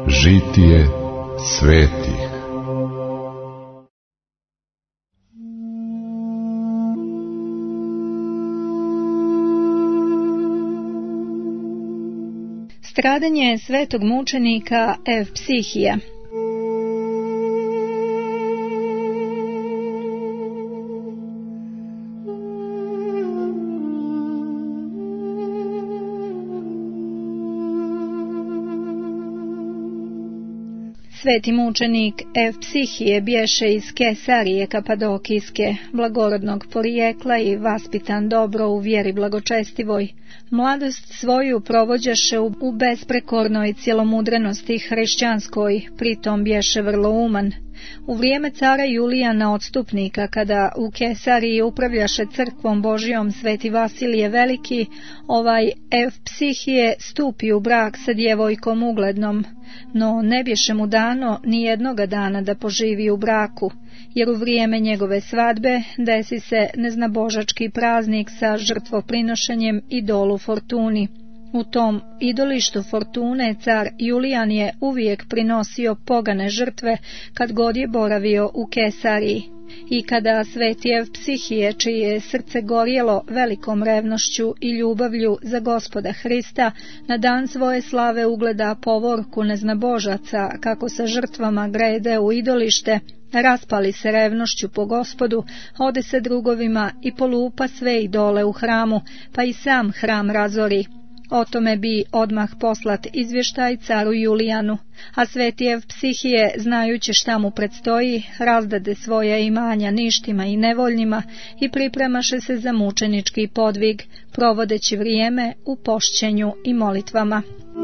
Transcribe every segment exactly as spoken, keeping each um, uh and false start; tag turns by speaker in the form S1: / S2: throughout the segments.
S1: Žitije svetih.
S2: Stradanje svetog mučenika Evpsihija. Sveti mučenik Evpsihije bješe iz Kesarije Kapadokijske, blagorodnog porijekla i vaspitan dobro u vjeri blagočestivoj. Mladost svoju provođaše u besprekornoj cjelomudrenosti hrišćanskoj, pritom bješe vrlo uman. U vrijeme cara Julijana Odstupnika, kada u Kesariji upravljaše crkvom Božijom sveti Vasilije Veliki, ovaj Evpsihije stupi u brak sa djevojkom uglednom, no ne bješe mu dano ni jednoga dana da poživi u braku, jer u vrijeme njegove svadbe desi se neznabožački praznik sa žrtvoprinošenjem idolu Fortuni. U tom idolištu Fortune car Julijan je uvijek prinosio pogane žrtve kad god je boravio u Kesariji. I kada sveti Evpsihije, čije je srce gorjelo velikom revnošću i ljubavlju za Gospoda Hrista, na dan svoje slave ugleda povorku neznabožaca kako sa žrtvama grede u idolište, raspali se revnošću po Gospodu, ode se drugovima i polupa sve idole u hramu, pa i sam hram razori. O tome bi odmah poslat izvještaj caru Julijanu, a sveti Evpsihije, znajući šta mu predstoji, razdade svoja imanja ništima i nevoljnima i pripremaše se za mučenički podvig, provodeći vrijeme u pošćenju i molitvama.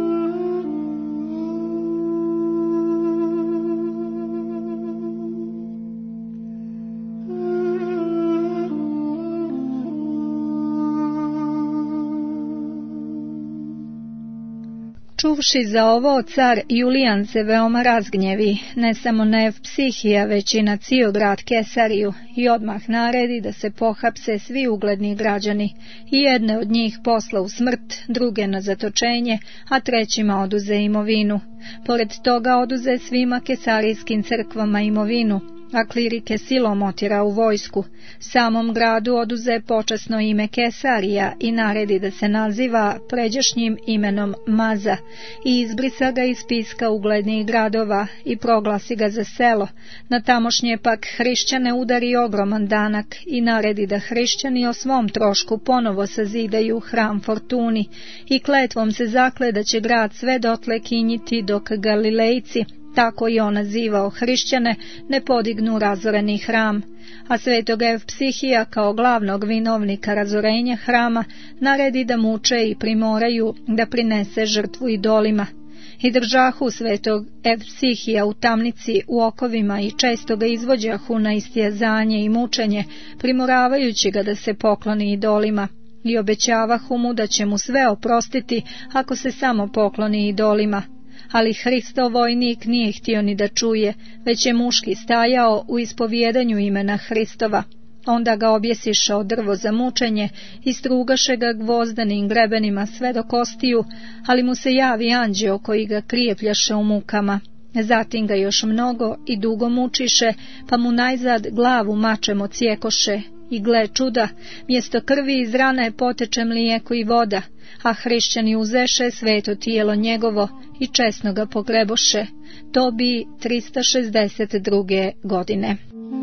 S2: Čuvši za ovo, car Julijan se veoma razgnjevi, ne samo na Evpsihija, već i na cijel grad Kesariju, i odmah naredi da se pohapse svi ugledni građani, i jedne od njih posla u smrt, druge na zatočenje, a trećima oduze imovinu. Pored toga oduze svima kesarijskim crkvama imovinu, a klirike silom otjera u vojsku. Samom gradu oduze počasno ime Kesarija i naredi da se naziva pređašnjim imenom Maza, i izbrisa ga iz spiska uglednih gradova i proglasi ga za selo. Na tamošnje pak hrišćane udari ogroman danak i naredi da hrišćani o svom trošku ponovo sazidaju hram Fortuni, i kletvom se zakle da će grad sve dotle kinjiti dok Galilejci, tako i on nazivao hrišćane, ne podignu razoreni hram. A svetog Evpsihija kao glavnog vinovnika razorenja hrama naredi da muče i primoraju da prinese žrtvu idolima. I držahu svetog Evpsihija u tamnici u okovima i često ga izvođahu na istjezanje i mučenje, primoravajući ga da se pokloni idolima. I obećavahu mu da će mu sve oprostiti ako se samo pokloni idolima. Ali Hristov vojnik nije htio ni da čuje, već je muški stajao u ispovjedanju imena Hristova. Onda ga objesiše o drvo za mučenje i strugaše ga gvozdanim grebenima sve do kostiju, ali mu se javi anđeo koji ga krijepljaše u mukama. Zatim ga još mnogo i dugo mučiše, pa mu najzad glavu mačem ocijekoše. I gle čuda, mjesto krvi iz rane poteče mlijeko i voda, a hrišćani uzeše sveto tijelo njegovo i česno ga pogreboše. To bi tristo šezdeset druge godine.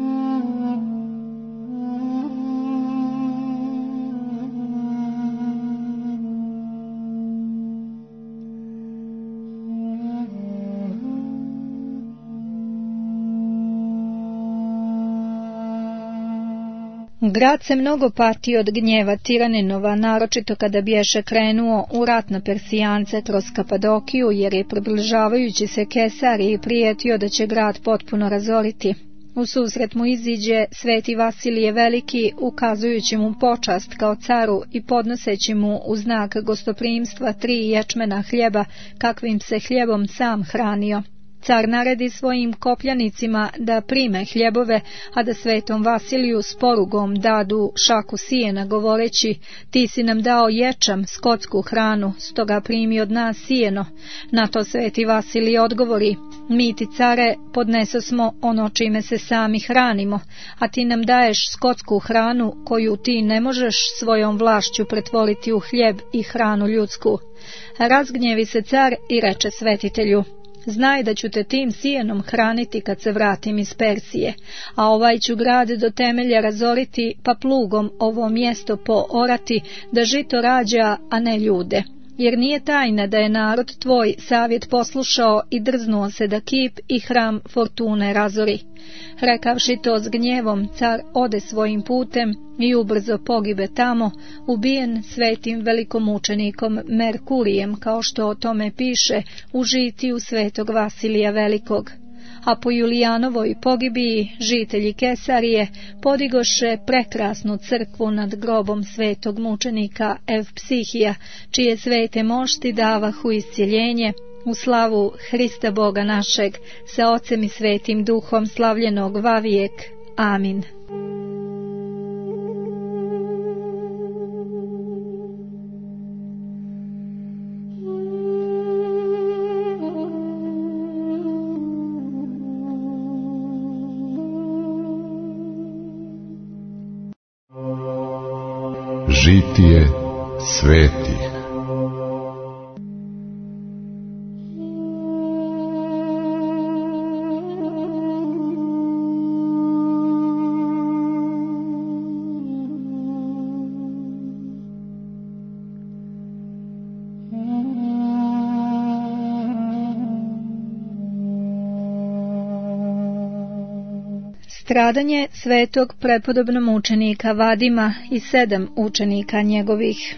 S2: Grad se mnogo pati od gnjeva tiraninova, naročito kada bješe krenuo u rat na Persijance kroz Kapadokiju, jer je približavajući se Kesariji prijetio da će grad potpuno razoriti. U susret mu iziđe sveti Vasilije Veliki, ukazujući mu počast kao caru i podnoseći mu u znak gostoprimstva tri ječmena hljeba, kakvim se hljebom sam hranio. Car naredi svojim kopljanicima da prime hljebove, a da svetom Vasiliju s porugom dadu šaku sijena, govoreći: ti si nam dao ječam, skotsku hranu, stoga primi od nas sijeno. Na to sveti Vasilij odgovori: mi ti, care, podnesosmo ono čime se sami hranimo, a ti nam daješ skotsku hranu koju ti ne možeš svojom vlašću pretvoriti u hljeb i hranu ljudsku. Razgnjevi se car i reče svetitelju: znaj da ću te tim sijenom hraniti kad se vratim iz Persije, a ovaj ću grad do temelja razoriti, pa plugom ovo mjesto poorati, da žito rađa, a ne ljude. Jer nije tajna da je narod tvoj savjet poslušao i drznuo se da kip i hram Fortune razori. Rekavši to s gnjevom, car ode svojim putem i ubrzo pogibe tamo, ubijen svetim velikomučenikom Merkurijem, kao što o tome piše u žitiju svetog Vasilija Velikog. A po Julijanovoj pogibiji žitelji Kesarije podigoše prekrasnu crkvu nad grobom svetog mučenika Evpsihija, čije svete mošti davahu iscjeljenje, u slavu Hrista Boga našeg, sa Ocem i Svetim Duhom slavljenog vavijek. Amin.
S1: Žitije svetih.
S2: Stradanje svetog prepodobnog mučenika Vadima i sedam učenika njegovih.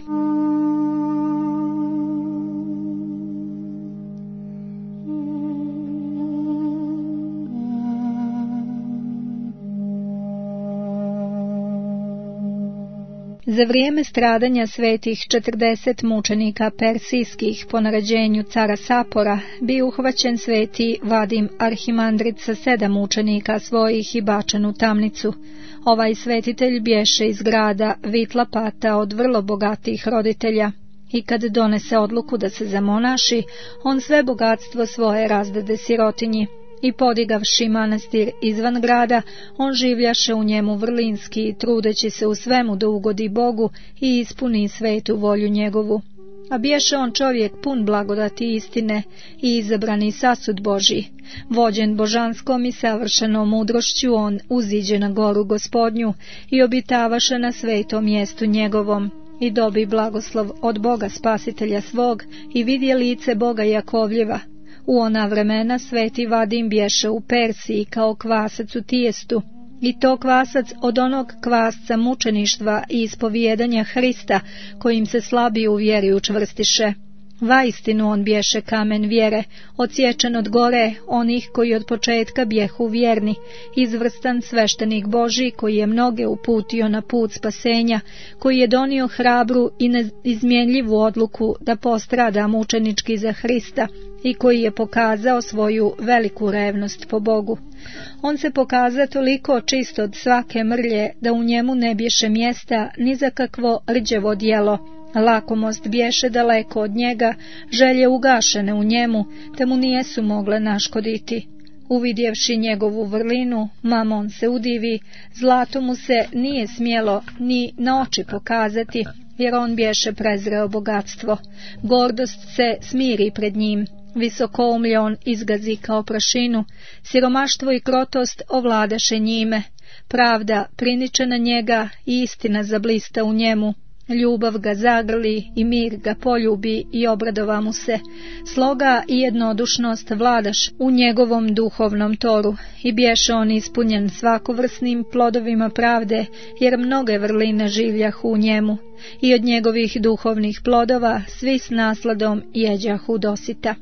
S2: Za vrijeme stradanja svetih četrdeset mučenika persijskih po naređenju cara Sapora bi uhvaćen sveti Vadim Arhimandrit sa sedam učenika svojih i bačen u tamnicu. Ovaj svetitelj bješe iz grada Vitlapata od vrlo bogatih roditelja i kad donese odluku da se zamonaši, on sve bogatstvo svoje razdade sirotinji. I podigavši manastir izvan grada, on življaše u njemu vrlinski, trudeći se u svemu da ugodi Bogu i ispuni svetu volju njegovu. A bješe on čovjek pun blagodati istine i izabrani sasud Božji. Vođen božanskom i savršenom mudrošću, on uziđe na goru Gospodnju i obitavaše na svetom mjestu njegovom. I dobi blagoslov od Boga spasitelja svog i vidje lice Boga Jakovljeva. U ona vremena sveti Vadim bješe u Persiji kao kvasac u tijestu, i to kvasac od onog kvasca mučeništva i ispovijedanja Hrista, kojim se slabi u vjeri učvrstiše. Vaistinu on bješe kamen vjere, odsječen od gore onih koji od početka bjehu vjerni, izvrstan sveštenik Božji koji je mnoge uputio na put spasenja, koji je donio hrabru i neizmjenljivu odluku da postrada mučenički za Hrista i koji je pokazao svoju veliku revnost po Bogu. On se pokaza toliko čist od svake mrlje da u njemu ne bješe mjesta ni za kakvo rđevo djelo. Lakomost bješe daleko od njega, želje ugašene u njemu, te mu nijesu mogle naškoditi. Uvidjevši njegovu vrlinu, Mamon se udivi, zlato mu se nije smjelo ni na oči pokazati, jer on bješe prezreo bogatstvo. Gordost se smiri pred njim, visokoumlje on izgazi kao prašinu, siromaštvo i krotost ovladaše njime, pravda priniče na njega i istina zablista u njemu. Ljubav ga zagrli i mir ga poljubi i obradova mu se. Sloga i jednodušnost vladaš u njegovom duhovnom toru i bješe on ispunjen svakovrsnim plodovima pravde, jer mnoge vrline življahu u njemu i od njegovih duhovnih plodova svi s nasladom jeđahu dosita.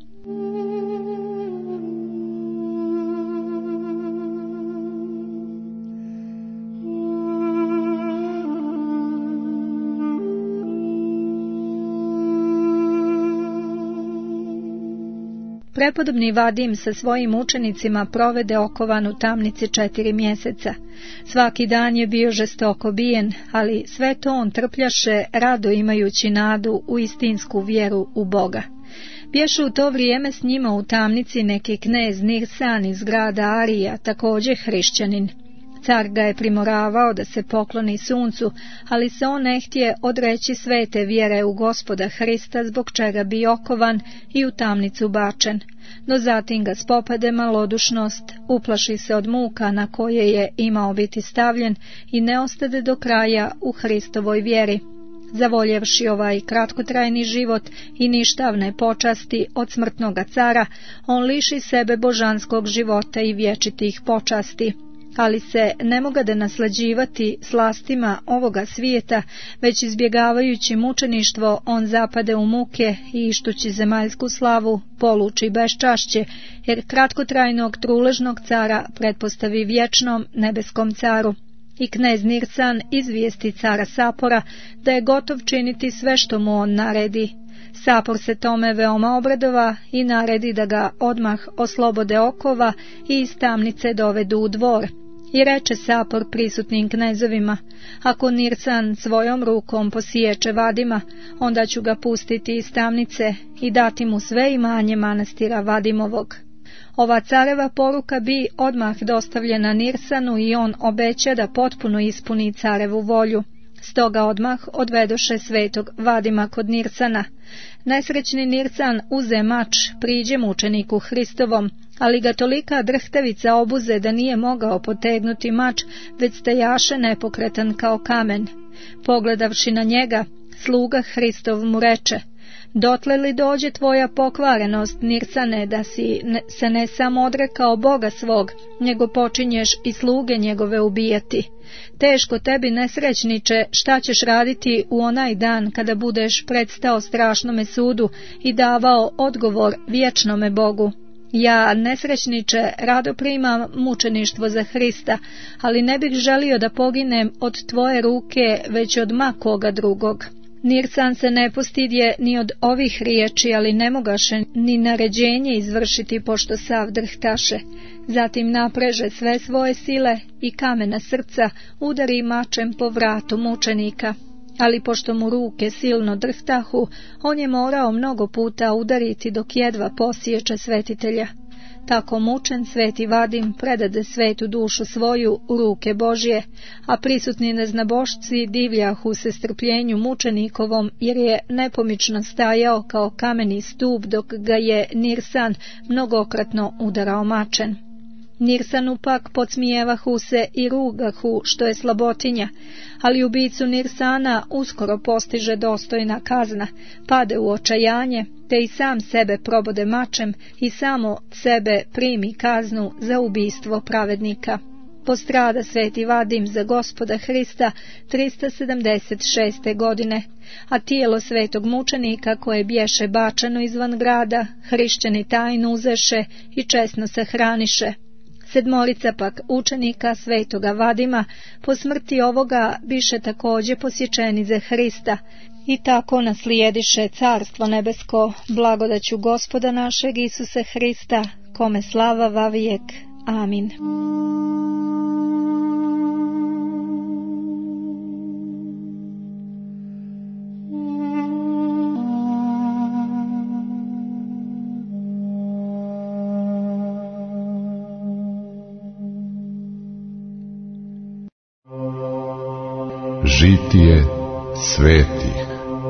S2: Prepodobni Vadim sa svojim učenicima provede okovan u tamnici četiri mjeseca. Svaki dan je bio žestoko bijen, ali sve to on trpljaše, rado imajući nadu u istinsku vjeru u Boga. Bješe u to vrijeme s njima u tamnici neki knez Nirsan iz grada Arija, također hrišćanin. Car ga je primoravao da se pokloni suncu, ali se on ne htje odreći svete vjere u Gospoda Hrista, zbog čega bi okovan i u tamnicu bačen. No zatim ga spopade malodušnost, uplaši se od muka na koje je imao biti stavljen i ne ostade do kraja u Hristovoj vjeri. Zavoljevši ovaj kratkotrajni život i ništavne počasti od smrtnoga cara, on liši sebe božanskog života i vječitih počasti. Ali se ne mogade naslađivati slastima ovoga svijeta, već izbjegavajući mučeništvo on zapade u muke i ištući zemaljsku slavu poluči beščašće, jer kratkotrajnog truležnog cara pretpostavi vječnom nebeskom caru. I knez Nirsan izvijesti cara Sapora da je gotov činiti sve što mu on naredi. Sapor se tome veoma obradova i naredi da ga odmah oslobode okova i iz tamnice dovedu u dvor. I reče Sapor prisutnim knezovima: ako Nirsan svojom rukom posiječe Vadima, onda ću ga pustiti iz tamnice i dati mu sve imanje manastira Vadimovog. Ova careva poruka bi odmah dostavljena Nirsanu i on obeća da potpuno ispuni carevu volju. Stoga odmah odvedoše svetog Vadima kod Nirsana. Nesrećni Nirsan uze mač, priđe mučeniku Hristovom, ali ga tolika drhtavica obuze da nije mogao potegnuti mač, već stajaše nepokretan kao kamen. Pogledavši na njega, sluga Hristov mu reče: dotle li dođe tvoja pokvarenost, Nirsane, da si ne, se ne samo odrekao Boga svog, nego počinješ i sluge njegove ubijati? Teško tebi, nesrećniče, šta ćeš raditi u onaj dan kada budeš predstao strašnome sudu i davao odgovor vječnome Bogu? Ja, nesrećniče, rado primam mučeništvo za Hrista, ali ne bih želio da poginem od tvoje ruke, već od ma koga drugog. Nirsan se ne postidje ni od ovih riječi, ali ne mogaše ni naređenje izvršiti, pošto sav drhtaše. Zatim napreže sve svoje sile i kamena srca udari mačem po vratu mučenika. Ali pošto mu ruke silno drhtahu, on je morao mnogo puta udariti dok jedva posiječe svetitelja. Tako mučen sveti Vadim predade svetu dušu svoju u ruke Božje, a prisutni neznabošci divljahu se strpljenju mučenikovom, jer je nepomično stajao kao kameni stup dok ga je Nirsan mnogokratno udarao mačem. Nirsanu pak podsmijevahu se i rugahu, što je slabotinja, ali ubicu Nirsana uskoro postiže dostojna kazna, pade u očajanje, te i sam sebe probode mačem i samo sebe primi kaznu za ubistvo pravednika. Postrada sveti Vadim za Gospoda Hrista tristo sedamdeset šeste. godine, a tijelo svetog mučenika koje bješe bačeno izvan grada, hrišćani tajno uzeše i česno sahraniše. Sedmorica pak učenika svetoga Vadima po smrti ovoga biše također posječeni za Hrista i tako naslijediše carstvo nebesko blagodaću Gospoda našeg Isuse Hrista, kome slava vavijek. Amin.
S1: Žitije svetih.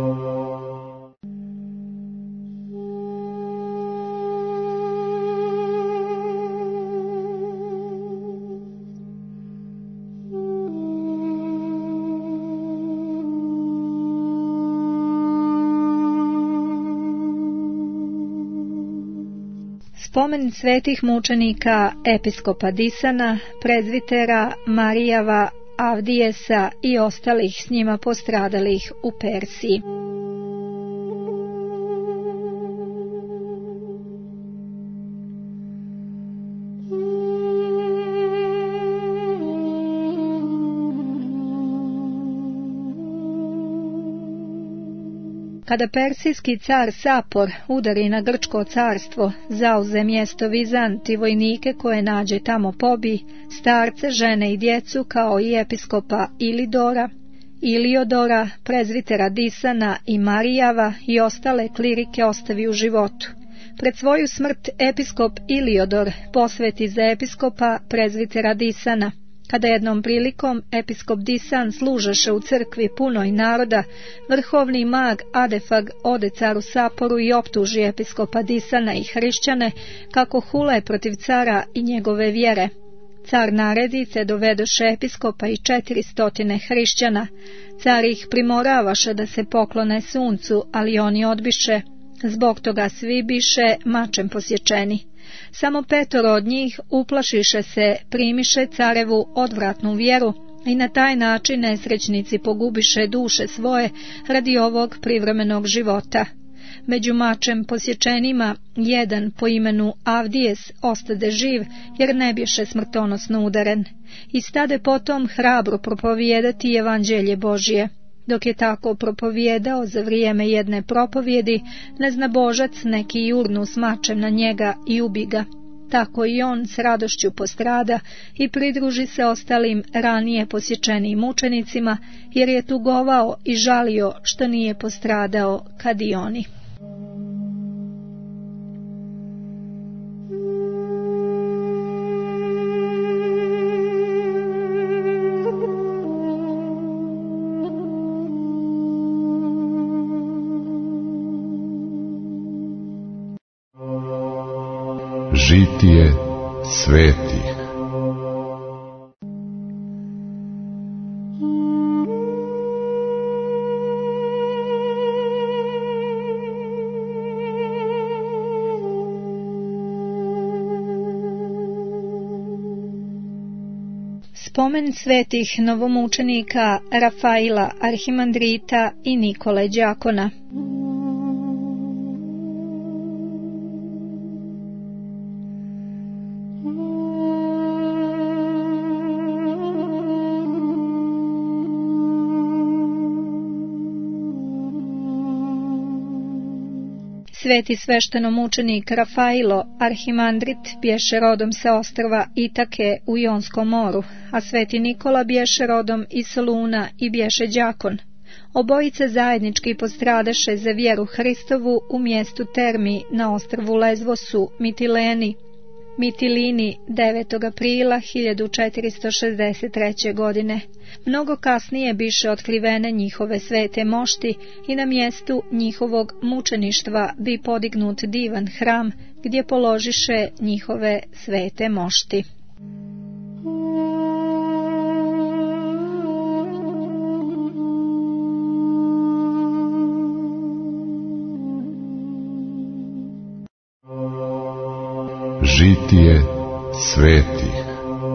S2: Spomen svetih mučenika episkopa Disana, prezvitera Marijava Avdijesa i ostalih s njima postradalih u Persiji. Kada persijski car Sapor udari na grčko carstvo, zauze mjesto Vizant i vojnike koje nađe tamo pobi, starce, žene i djecu, kao i episkopa Ilidora, Iliodora, prezvitera Disana i Marijava i ostale klirike ostavi u životu. Pred svoju smrt episkop Iliodor posveti za episkopa prezvitera Disana. Kada jednom prilikom episkop Disan služaše u crkvi punoj naroda, vrhovni mag Adefag ode caru Saporu i optuži episkopa Disana i hrišćane kako hule protiv cara i njegove vjere. Car naredi te dovedoše episkopa i četiri stotine hrišćana. Car ih primoravaše da se poklone suncu, ali oni odbiše. Zbog toga svi biše mačem posječeni. Samo petoro od njih uplašiše se, primiše carevu odvratnu vjeru i na taj način nesrećnici pogubiše duše svoje radi ovog privremenog života. Među mačem posječenima jedan po imenu Avdijes ostade živ, jer ne bješe smrtonosno udaren, i stade potom hrabro propovijedati evanđelje Božje. Dok je tako propovijedao za vrijeme jedne propovjedi, neznabožac neki jurnu s mačem na njega i ubi ga. Tako i on s radošću postrada i pridruži se ostalim ranije posječenim mučenicima, jer je tugovao i žalio što nije postradao kad i oni.
S1: Žitije svetih.
S2: Spomen svetih novomučenika Rafaila, Arhimandrita i Nikole Đakona. Sveti sveštenomučenik Rafailo, Arhimandrit, bješe rodom sa ostrva Itake u Jonskom moru, a sveti Nikola bješe rodom iz Soluna i bješe đakon. Obojice zajednički postradaše za vjeru Hristovu u mjestu Termi na ostrvu Lezvosu, Mitileni, Mitilini devetog aprila hiljadu četiristo šezdeset treće. godine. Mnogo kasnije biše otkrivene njihove svete mošti i na mjestu njihovog mučeništva bi podignut divan hram gdje položiše njihove svete mošti.
S1: Žitije svetih.